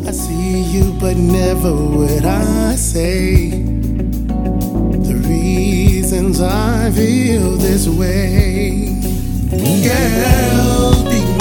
I see you, but never would I say the reasons I feel this way. Girl, be